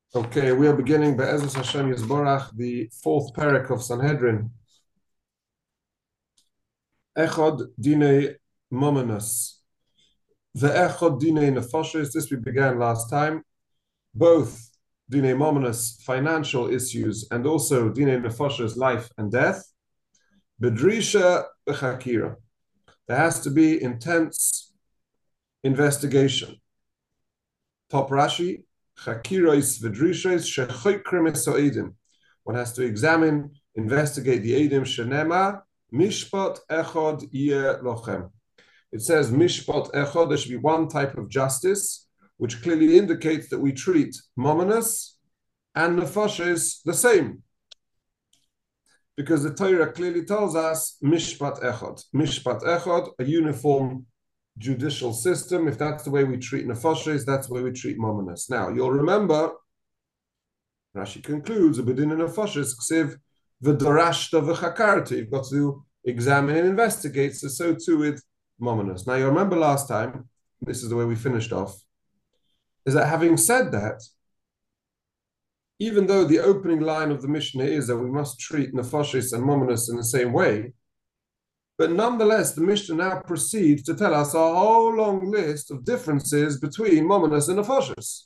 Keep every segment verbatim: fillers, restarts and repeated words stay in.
Okay, we are beginning Be'ezus Hashem Yisborach, the fourth parak of Sanhedrin. Echod Dinei Mominus. Ve'echod Dinei Nefoshes. This we began last time. Both Dinei Mominus, financial issues, and also Dinei Nefoshes, life and death. Bedrisha Bechakira. There has to be intense investigation. Top Rashi. Chakiros v'drishos shechoikrim esoedim. One has to examine, investigate the edim shenema mishpat echod yeh lochem. It says mishpat echod. There should be one type of justice, which clearly indicates that we treat mominus and nefoshes the same, because the Torah clearly tells us mishpat echod, mishpat echod, a uniform judicial system. If that's the way we treat nefoshes, that's the way we treat mominus. Now, you'll remember, Rashi concludes, "B'din nefoshes ksiv v'darashta v'chakarta." You've got to examine and investigate. So, so too with mominus. Now, you remember last time, this is the way we finished off, is that having said that, even though the opening line of the Mishnah is that we must treat nefoshes and mominus in the same way, but nonetheless, the Mishnah now proceeds to tell us a whole long list of differences between mominus and nefoshes,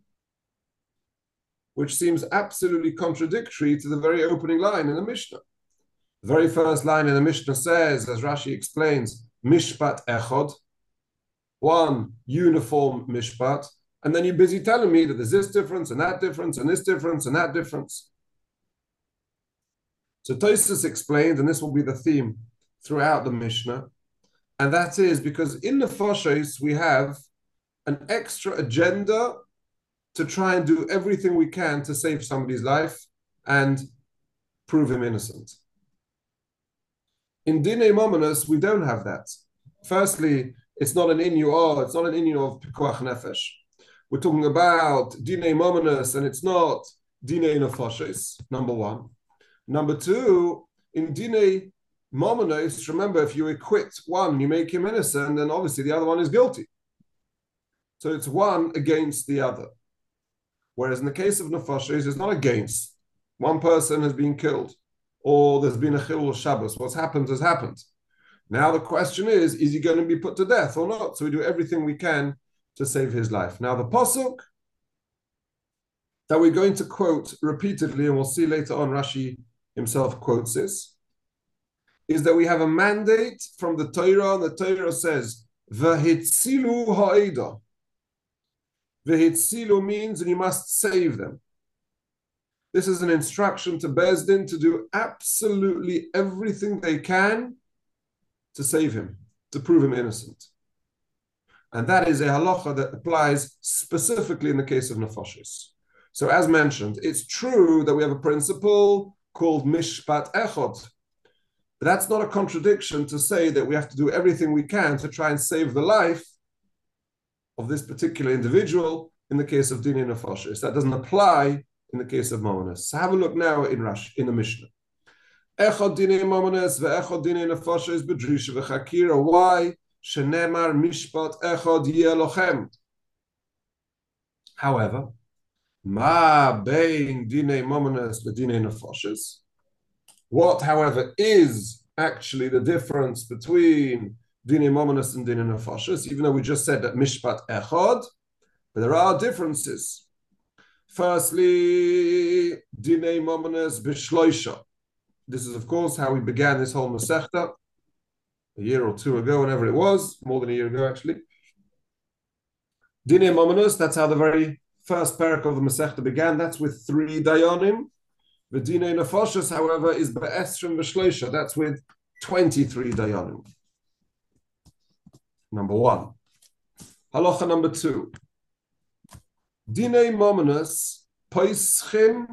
which seems absolutely contradictory to the very opening line in the Mishnah. The very first line in the Mishnah says, as Rashi explains, mishpat echod, one uniform mishpat, and then you're busy telling me that there's this difference and that difference and this difference and that difference. So Tosfos explained, and this will be the theme throughout the Mishnah, and that is because in the nefoshes we have an extra agenda to try and do everything we can to save somebody's life and prove him innocent. In Dinei Mominus, we don't have that. Firstly, it's not an inu, oh, it's not an inu of Pikuach Nefesh. We're talking about Dinei Mominus, and it's not Dinei Nefoshes, number one. Number two, in Dinei Mominus, remember, if you acquit one, you make him innocent, then obviously the other one is guilty. So it's one against the other. Whereas in the case of nefoshes, it's not against. One person has been killed, or there's been a chilul Shabbos. What's happened has happened. Now the question is, is he going to be put to death or not? So we do everything we can to save his life. Now the pasuk that we're going to quote repeatedly, and we'll see later on, Rashi himself quotes this, is that we have a mandate from the Torah, and the Torah says, "V'hitzilu ha'eda." V'hitzilu means, and you must save them. This is an instruction to Beis Din to do absolutely everything they can to save him, to prove him innocent. And that is a halacha that applies specifically in the case of nefoshes. So as mentioned, it's true that we have a principle called mishpat echod. But that's not a contradiction to say that we have to do everything we can to try and save the life of this particular individual in the case of Dinei Nefoshes. That doesn't apply in the case of mominus. So have a look now in Rashi, in the Mishnah. Echod Dinei Mominus ve'echod Dinei Nefoshes b'drisha v'chakira. Why? Shenemar mishpat echod yeh lochem. However, ma bein Dinei Mominus v'Dinei Nefoshes. What, however, is actually the difference between Dinei Mominus and Dinei Nefoshes, even though we just said that Mishpat Echod, but there are differences. Firstly, Dinei Mominus B'Shloisha. This is, of course, how we began this whole Masechta a year or two ago, whenever it was, more than a year ago, actually. Dinei Mominus, that's how the very first parak of the Masechta began. That's with three Dayanim. The Dinei Nefoshes, however, is Be'esrim V'Shloisha. That's with twenty-three Dayanim. Number one. Halacha number two. Dinei Mominus Paischim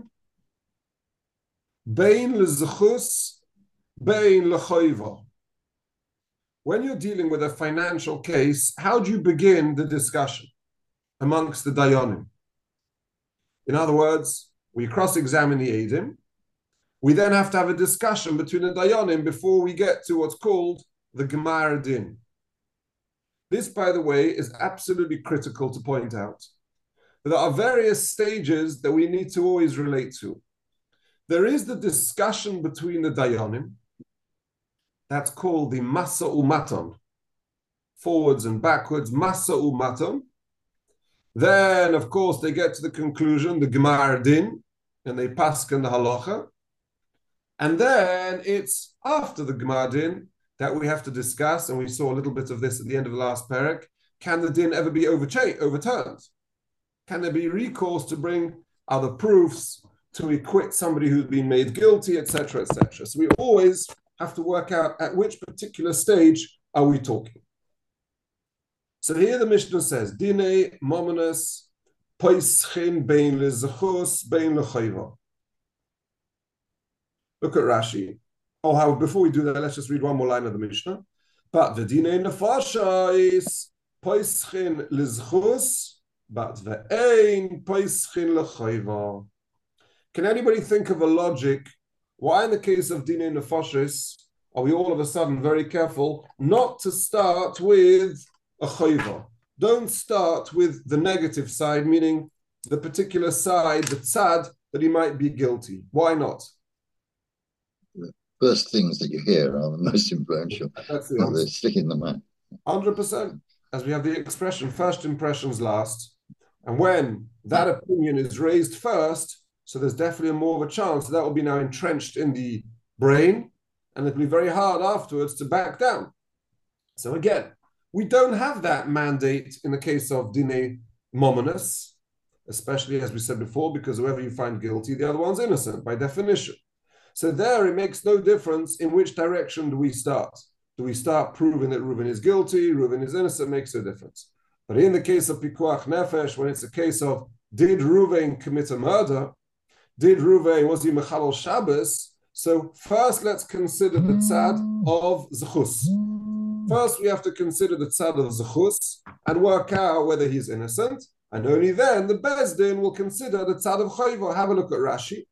Bein L'Zechus Bein L'Choiva. When you're dealing with a financial case, how do you begin the discussion amongst the Dayanim? In other words, we cross-examine the Eidim. We then have to have a discussion between the Dayanim before we get to what's called the Gemar Din. This, by the way, is absolutely critical to point out. there are various stages that we need to always relate to. There is the discussion between the Dayanim. That's called the Masa Umaton. Forwards and backwards, Masa Umaton. Then, of course, they get to the conclusion, the Gemar Din, and they paskin the halacha. And then it's after the Gemar Din that we have to discuss, and we saw a little bit of this at the end of the last parak, can the din ever be overturned? Can there be recourse to bring other proofs to acquit somebody who's been made guilty, et cetera, et cetera? So we always have to work out at which particular stage are we talking. So here the Mishnah says, Dine mominus poischin bein lezachus bein lechayva. Look at Rashi. Oh, how before we do that, let's just read one more line of the Mishnah. But the Dine nefasha is poischin lezachus, but ve'ein poischin lechayva. Can anybody think of a logic why in the case of Dine nefashis are we all of a sudden very careful not to start with a chayva? Don't start with the negative side, meaning the particular side, the tzad, that he might be guilty. Why not? The first things that you hear are the most influential. That's the well, they stick in the mind. one hundred percent. As we have the expression, first impressions last. And when that opinion is raised first, so there's definitely more of a chance that, that will be now entrenched in the brain, and it'll be very hard afterwards to back down. So again, we don't have that mandate in the case of Dine Mominus, especially as we said before, because whoever you find guilty, the other one's innocent by definition. So there it makes no difference in which direction do we start. Do we start proving that Reuven is guilty, Reuven is innocent, makes no difference. But in the case of Pikuach Nefesh, when it's a case of did Reuven commit a murder, did Reuven, was he Mechalel Shabbos? So first let's consider the tzad of Zechus. First, we have to consider the tzad of Zechus and work out whether he's innocent, and only then the Beis Din will consider the tzad of Chayva. Have a look at Rashi.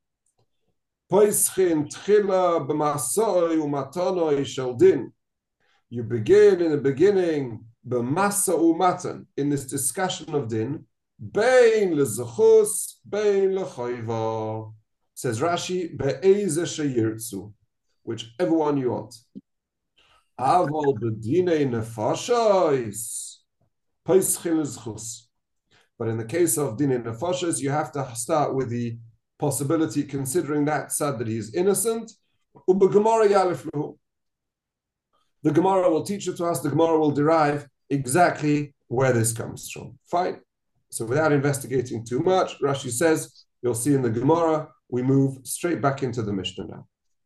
You begin in the beginning b'masa umatan, in this discussion of din, bein lezechus, bein lechayva. Says Rashi, be'eze sheyirtzu, whichever one you want. Aval b'dinei nefashos, poischin lezechus. But in the case of dinei nefashos, you have to start with the possibility, considering that sad that he is innocent. The Gemara will teach it to us. The Gemara will derive exactly where this comes from. Fine. So without investigating too much, Rashi says, you'll see in the Gemara, we move straight back into the Mishnah now.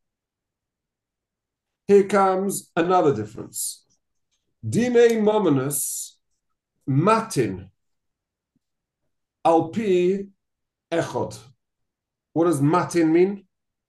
Here comes another difference. Dine mominus matin alpi echod. What does matin mean?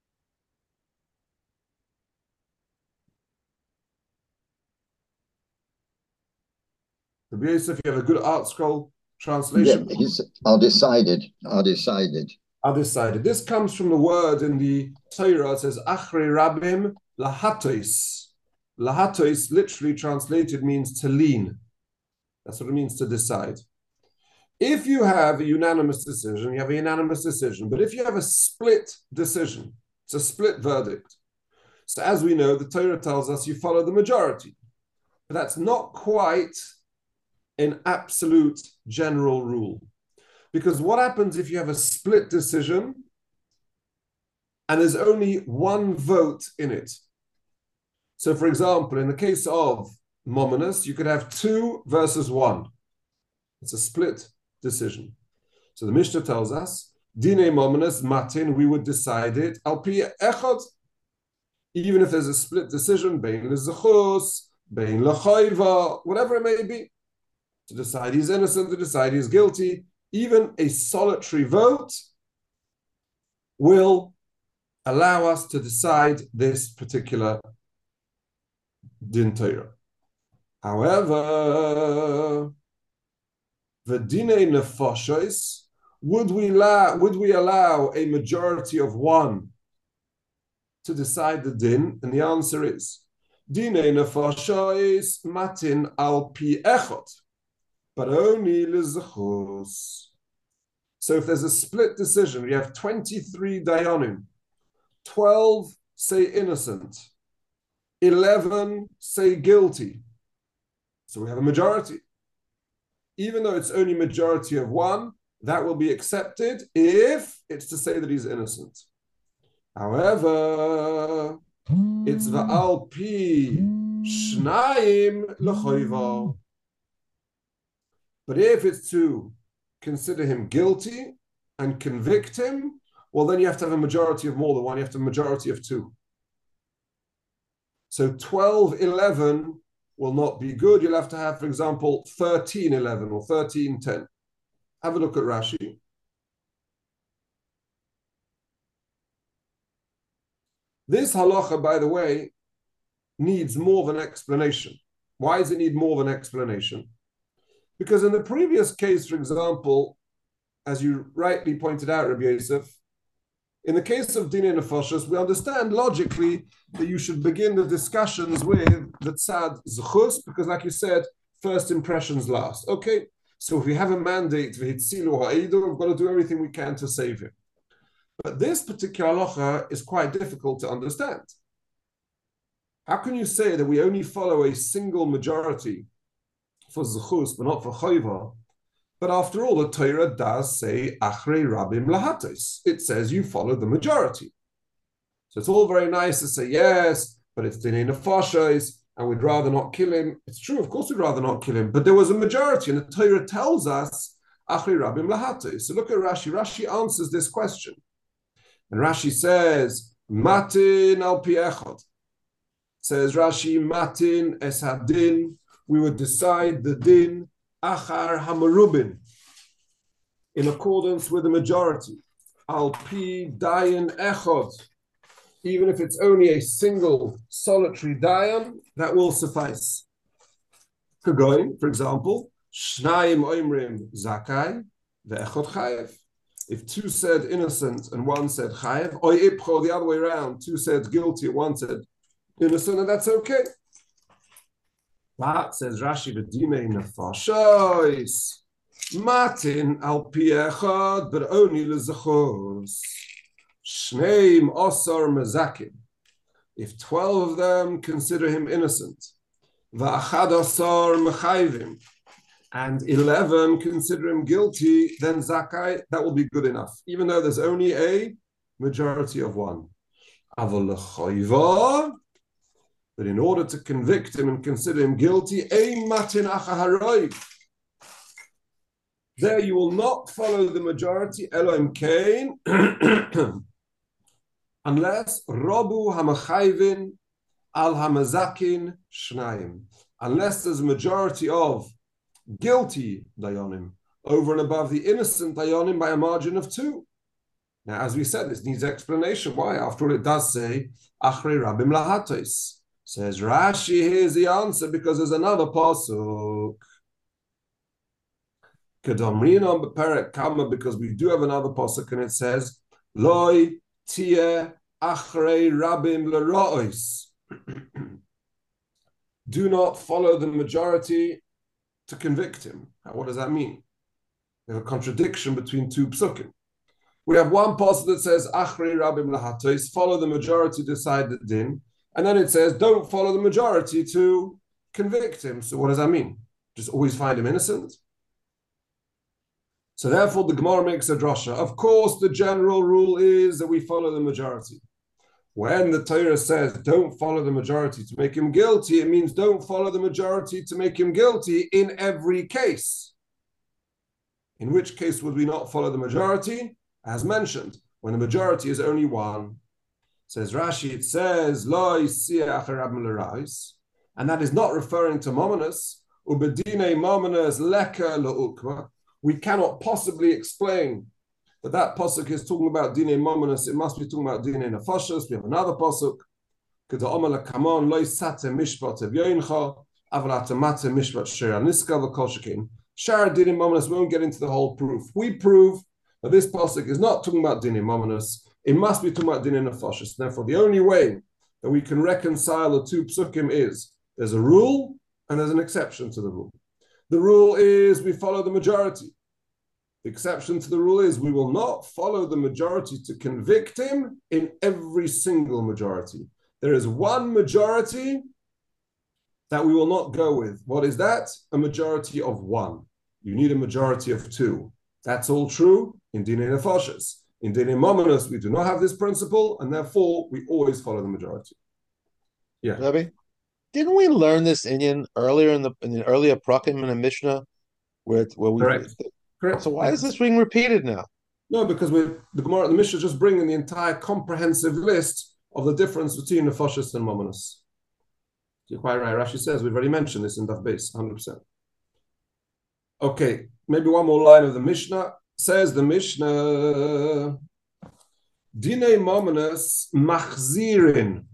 Rabbi Yosef, you have a good art scroll translation. Yeah, he's are decided, are decided. Are decided. This comes from the word in the Torah. It says achre rabim lahatois. Lahatois, literally translated, means to lean. That's what it means to decide. If you have a unanimous decision, you have a unanimous decision. But if you have a split decision, it's a split verdict. So as we know, the Torah tells us you follow the majority. But that's not quite an absolute general rule. Because what happens if you have a split decision and there's only one vote in it? So for example, in the case of mominus, you could have two versus one. It's a split decision. So the Mishnah tells us, Dine mominus matin, we would decide it al pi echad. Even if there's a split decision, bein lezechus, bein lechayva, whatever it may be, to decide he's innocent, to decide he's guilty, even a solitary vote will allow us to decide this particular din Torah. However, the dinei nefashos, would we allow, would we allow a majority of one to decide the din? And the answer is, dinei nefashos matin al pi echot, but only lezechus. So if there's a split decision, you have twenty-three dayanim, twelve say innocent, eleven say guilty. So we have a majority. Even though it's only majority of one, that will be accepted if it's to say that he's innocent. However, it's va'al pi shnayim l'choiva. But if it's to consider him guilty and convict him, well, then you have to have a majority of more than one. You have to have a majority of two. So twelve eleven will not be good. You'll have to have, for example, thirteen eleven or thirteen ten. Have a look at Rashi. This halacha, by the way, needs more of an explanation. Why does it need more of an explanation? Because in the previous case, for example, as you rightly pointed out, Rabbi Yosef, in the case of Dinei Nefashos, we understand logically that you should begin the discussions with the tzad zechus, because like you said, first impressions last. Okay, so if we have a mandate, v'hitzilu ha'idu, we've got to do everything we can to save him. But this particular halacha is quite difficult to understand. How can you say that we only follow a single majority for zechus, but not for chayva? But after all, the Torah does say achrei rabim lahatos. It says you follow the majority. So it's all very nice to say yes, but it's dinei nefashos, and we'd rather not kill him. It's true, of course, we'd rather not kill him. But there was a majority, and the Torah tells us achrei rabim lahatos. So look at Rashi. Rashi answers this question, and Rashi says matin al pi echad. Says Rashi matin es hadin. We would decide the din achar hamarubin, in accordance with the majority. Al pi dayan echod, even if it's only a single solitary dayan, that will suffice. Kagoin, for example, shnayim oimrim zakai ve'echod chayev. If two said innocent and one said chayev, oy ipcho, the other way around, two said guilty, one said innocent, and that's okay. But says Rashi, b'dinei nefashos, matin al pi echad, but only lezachos. Shneim osar mezakin. If twelve of them consider him innocent, va'achad osar mechayvim, and eleven consider him guilty, then zakai, that will be good enough, even though there's only a majority of one. Aval l'chayva, but in order to convict him and consider him guilty, ein matin achaharoi, there you will not follow the majority, Elohim Kain, unless Robu Hamachayvin al Hamazakin Shnayim, unless there's a majority of guilty Dayanim over and above the innocent Dayanim by a margin of two. Now, as we said, this needs explanation. Why? After all, it does say Achrei Rabim Lahatos. Says Rashi, here's the answer, because there's another pasuk. Kedomrinon b'perek kama, because we do have another pasuk, and it says Loi tia achrei rabim l'ra'os. Do not follow the majority to convict him. What does that mean? There's a contradiction between two psukim. We have one pasuk that says achrei rabim lahatos, follow the majority to decide the din, and then it says don't follow the majority to convict him. So what does that mean? Just always find him innocent? So therefore the Gemara makes a drasha. Of course, the general rule is that we follow the majority. When the Torah says don't follow the majority to make him guilty, it means don't follow the majority to make him guilty in every case. In which case would we not follow the majority? As mentioned, when the majority is only one. Says Rashi, it says, Lo yisiyah acharab l'rais, and that is not referring to Mominus, ubedine Mominus leka le'ukma. We cannot possibly explain that that pasuk is talking about Dinei Mominus. It must be talking about Dinei Nefashos. We have another pasuk. K'da omer lekamon lo yisate mishpat evyoincha aval atamate mishpat shera niska v'kol shekin. Shara Dinei Mominus won't get into the whole proof. We prove that this pasuk is not talking about Dinei Mominus. It must be talking about Dinei Nefashos. Therefore, the only way that we can reconcile the two psukim is there's a rule and there's an exception to the rule. The rule is we follow the majority. The exception to the rule is we will not follow the majority to convict him in every single majority. There is one majority that we will not go with. What is that? A majority of one. You need a majority of two. That's all true in Dinei Nefashos. In Dinei Mamonos, we do not have this principle, and therefore we always follow the majority. Yeah. Rabbi, didn't we learn this Inyan earlier in the in the earlier Prakim in the Mishnah, where where we? Correct. Correct. So why is this being repeated now? No, because we the Gemara, the Mishnah, just bringing the entire comprehensive list of the difference between Nefashos and Mamonos. You're quite right. Rashi says we've already mentioned this in Daf Beis, one hundred percent. Okay, maybe one more line of the Mishnah. Says the Mishnah, Dinei Mamonos machzirin.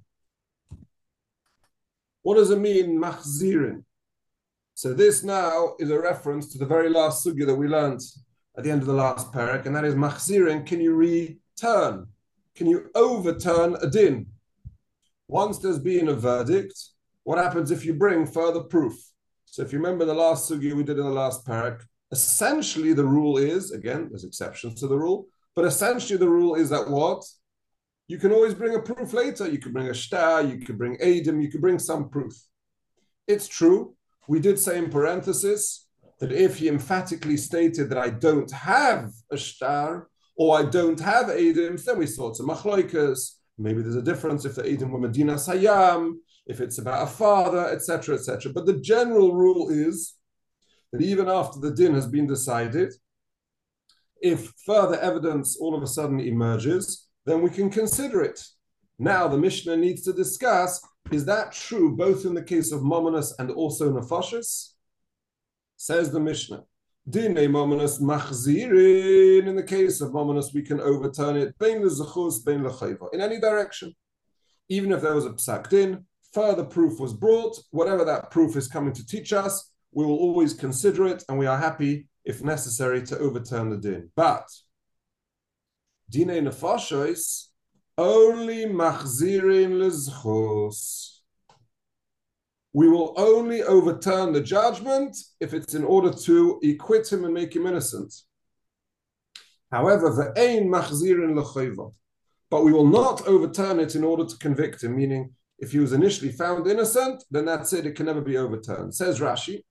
What does it mean, machzirin? So this now is a reference to the very last sugya that we learned at the end of the last parak, and that is machzirin. Can you return? Can you overturn a din? Once there's been a verdict, what happens if you bring further proof? So if you remember the last sugya we did in the last parak, essentially the rule is, again, there's exceptions to the rule, but essentially the rule is that what? You can always bring a proof later. You could bring a shtar, you could bring edim, you could bring some proof. It's true. We did say in parenthesis that if he emphatically stated that I don't have a shtar or I don't have edim, then we saw it's a machloikas. Maybe there's a difference if the edim were Medina Sayam, if it's about a father, et cetera, et cetera. But the general rule is that even after the din has been decided, if further evidence all of a sudden emerges, then we can consider it. Now the Mishnah needs to discuss, is that true both in the case of Mamonos and also Nefashos? Says the Mishnah, Dinei Mamonos machzirin. In the case of Mamonos, we can overturn it bein lezechus, bein lechayva, in any direction. Even if there was a psak din, further proof was brought, whatever that proof is coming to teach us, we will always consider it, and we are happy, if necessary, to overturn the din. But Dinei Nefashos, only machzirin lezchus. We will only overturn the judgment if it's in order to acquit him and make him innocent. However, ve'ein machzirin lechayva. But we will not overturn it in order to convict him, meaning if he was initially found innocent, then that's it, it can never be overturned. Says Rashi,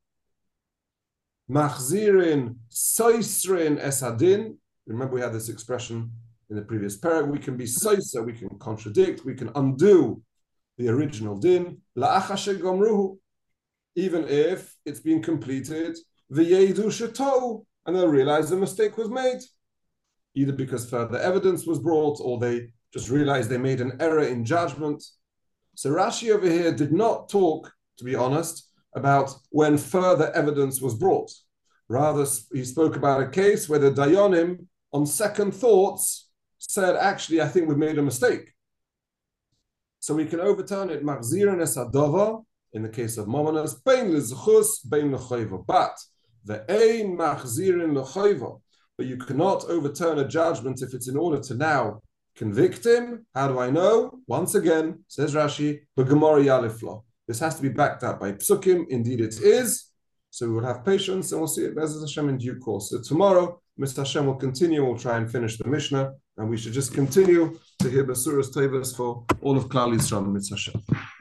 machzirin soisrin esadin. Remember we had this expression in the previous parak, we can be soisa, we can contradict, we can undo the original din, la'achashe gomruhu, even if it's been completed, v'yedu shetou, and they'll realize the mistake was made, either because further evidence was brought, or they just realized they made an error in judgment. So Rashi over here did not talk, to be honest, about when further evidence was brought. Rather, he spoke about a case where the Dayanim, on second thoughts, said, actually, I think we've made a mistake. So we can overturn it, machzirin es hadava, in the case of Mamonos, bein lezchus, bein lechayva. But the ein machzirin lechayva. But you cannot overturn a judgment if it's in order to now convict him. How do I know? Once again, says Rashi, b'gemara yalifla. This has to be backed up by psukim. Indeed it is. So we will have patience and we'll see it Be'ez Hashem in due course. So tomorrow, Mister Hashem will continue. We'll try and finish the Mishnah. And we should just continue to hear Basuras Tevas for all of Klal Yisrael, Mister Hashem.